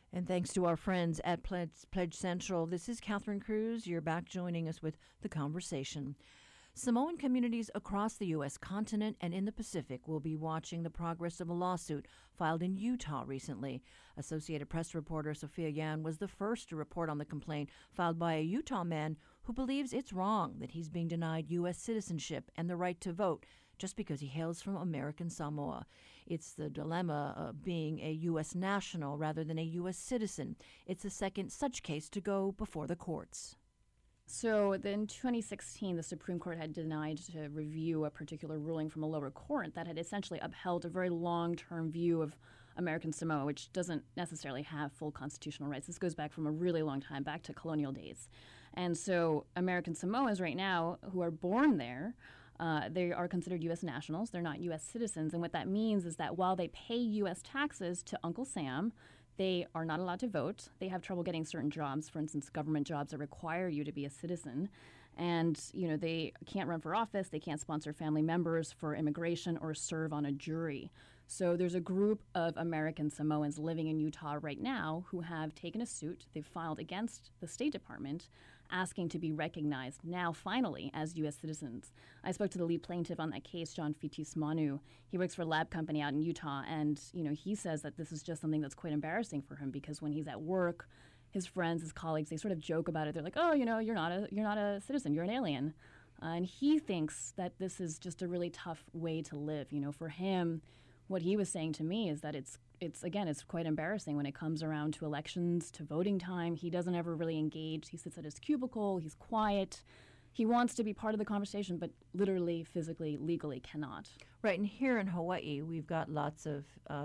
And thanks to our friends at Pledge Central, this is Catherine Cruz. You're back joining us with The Conversation. Samoan communities across the U.S. continent and in the Pacific will be watching the progress of a lawsuit filed in Utah recently. Associated Press reporter Sophia Yan was the first to report on the complaint filed by a Utah man who believes it's wrong that he's being denied U.S. citizenship and the right to vote just because he hails from American Samoa. It's the dilemma of being a U.S. national rather than a U.S. citizen. It's the second such case to go before the courts. So in 2016, the Supreme Court had denied to review a particular ruling from a lower court that had essentially upheld a very long-term view of American Samoa, which doesn't necessarily have full constitutional rights. This goes back from a really long time, back to colonial days. And so American Samoans right now who are born there, they are considered U.S. nationals. They're not U.S. citizens. And what that means is that while they pay U.S. taxes to Uncle Sam, they are not allowed to vote. They have trouble getting certain jobs, for instance, government jobs that require you to be a citizen. And, they can't run for office. They can't sponsor family members for immigration or serve on a jury. So there's a group of American Samoans living in Utah right now who have taken a suit. They've filed against the State Department asking to be recognized now, finally, as U.S. citizens. I spoke to the lead plaintiff on that case, John Fitis Manu. He works for a lab company out in Utah, and, he says that this is just something that's quite embarrassing for him because when he's at work, his friends, his colleagues, they sort of joke about it. They're like, oh, you're not a citizen, you're an alien. And he thinks that this is just a really tough way to live. For him, what he was saying to me is that it's quite embarrassing when it comes around to elections, to voting time. He doesn't ever really engage. He sits at his cubicle. He's quiet. He wants to be part of the conversation, but literally, physically, legally cannot. Right, and here in Hawaii, we've got lots of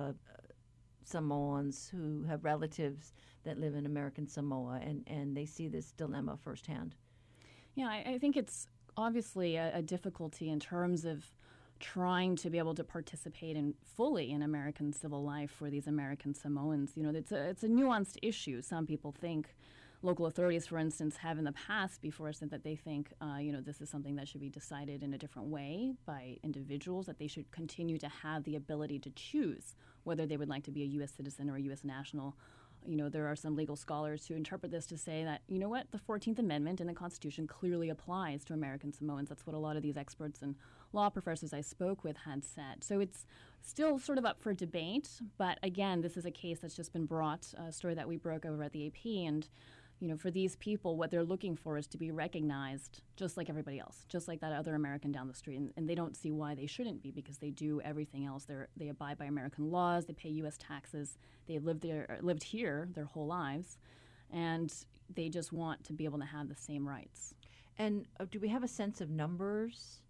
Samoans who have relatives that live in American Samoa, and they see this dilemma firsthand. Yeah, I think it's obviously a difficulty in terms of trying to be able to participate fully in American civil life for these American Samoans. It's a nuanced issue. Some people think, local authorities, for instance, have in the past before said that they think, this is something that should be decided in a different way by individuals, that they should continue to have the ability to choose whether they would like to be a U.S. citizen or a U.S. national. There are some legal scholars who interpret this to say that, the 14th Amendment in the Constitution clearly applies to American Samoans. That's what a lot of these experts and law professors I spoke with had said. So it's still sort of up for debate. But again, this is a case that's just been brought, a story that we broke over at the AP. And, for these people, what they're looking for is to be recognized just like everybody else, just like that other American down the street. And they don't see why they shouldn't be because they do everything else. They abide by American laws. They pay U.S. taxes. They lived here their whole lives. And they just want to be able to have the same rights. And do we have a sense of numbers?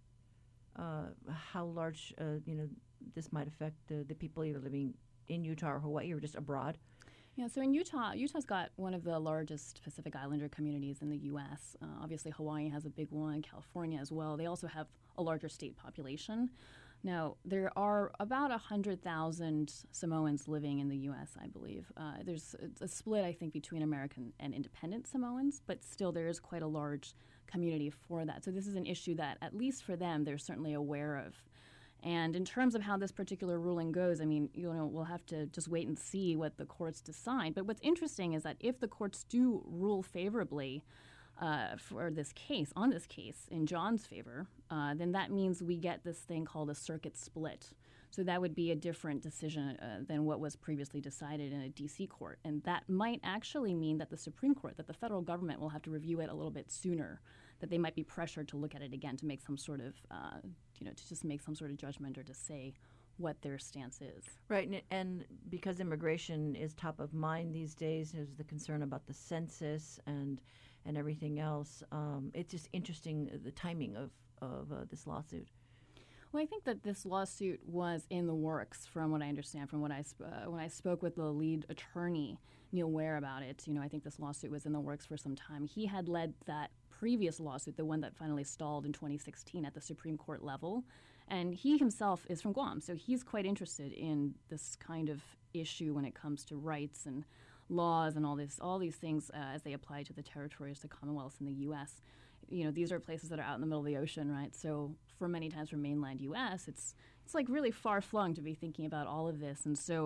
How large, this might affect the people either living in Utah or Hawaii or just abroad? Yeah, so in Utah's got one of the largest Pacific Islander communities in the U.S. Obviously, Hawaii has a big one, California as well. They also have a larger state population. Now, there are about 100,000 Samoans living in the U.S., I believe. There's a split, I think, between American and independent Samoans, but still there is quite a large community for that. So this is an issue that, at least for them, they're certainly aware of. And in terms of how this particular ruling goes, we'll have to just wait and see what the courts decide. But what's interesting is that if the courts do rule favorably on this case, in John's favor, then that means we get this thing called a circuit split. So that would be a different decision than what was previously decided in a D.C. court. And that might actually mean that the Supreme Court, that the federal government will have to review it a little bit sooner, that they might be pressured to look at it again to make some sort of, to just make some sort of judgment or to say what their stance is. Right, and because immigration is top of mind these days, there's the concern about the census and everything else. It's just interesting the timing of this lawsuit. Well, I think that this lawsuit was in the works, from what I understand, from what when I spoke with the lead attorney, Neil Ware, about it. I think this lawsuit was in the works for some time. He had led that previous lawsuit, the one that finally stalled in 2016 at the Supreme Court level, and he himself is from Guam, so he's quite interested in this kind of issue when it comes to rights and laws and all these things as they apply to the territories, the Commonwealths, in the U.S. These are places that are out in the middle of the ocean, right? So for many times from mainland U.S., it's like really far-flung to be thinking about all of this. And so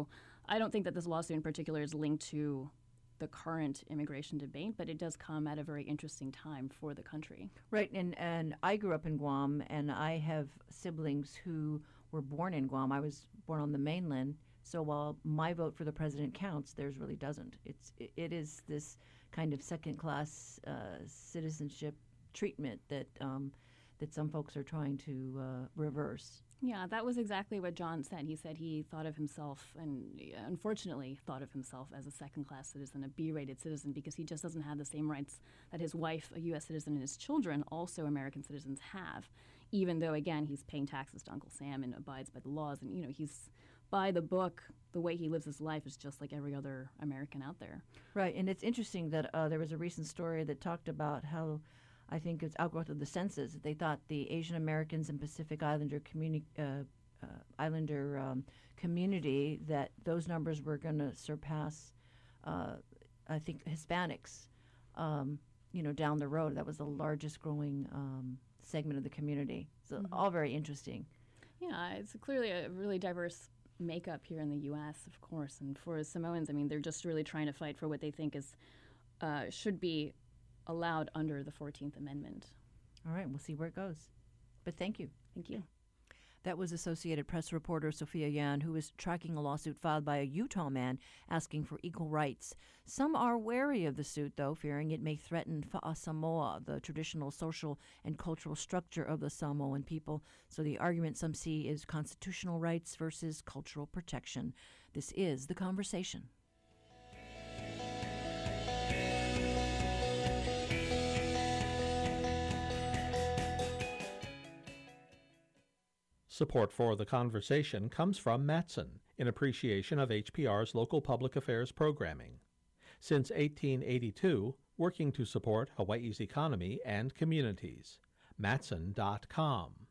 I don't think that this lawsuit in particular is linked to the current immigration debate, but it does come at a very interesting time for the country. Right, and I grew up in Guam, and I have siblings who were born in Guam. I was born on the mainland, so while my vote for the president counts, theirs really doesn't. It is this kind of second-class citizenship treatment that some folks are trying to reverse. Yeah, that was exactly what John said. He said he thought of himself, and unfortunately thought of himself as a second-class citizen, a B-rated citizen, because he just doesn't have the same rights that his wife, a U.S. citizen, and his children, also American citizens, have, even though, again, he's paying taxes to Uncle Sam and abides by the laws. And, he's by the book. The way he lives his life is just like every other American out there. Right, and it's interesting that there was a recent story that talked about how, I think it's outgrowth of the census. They thought the Asian Americans and Pacific Islander community, that those numbers were going to surpass, I think, Hispanics, down the road. That was the largest growing segment of the community. So all very interesting. Yeah, it's clearly a really diverse makeup here in the U.S., of course. And for Samoans, I mean, they're just really trying to fight for what they think is should be allowed under the 14th Amendment. All right, we'll see where it goes. But thank you. Thank you. That was Associated Press reporter Sophia Yan, who is tracking a lawsuit filed by a Utah man asking for equal rights. Some are wary of the suit, though, fearing it may threaten Fa'asamoa, the traditional social and cultural structure of the Samoan people. So the argument some see is constitutional rights versus cultural protection. This is The Conversation. Support for The Conversation comes from Matson, in appreciation of HPR's local public affairs programming. Since 1882, working to support Hawaii's economy and communities. Matson.com.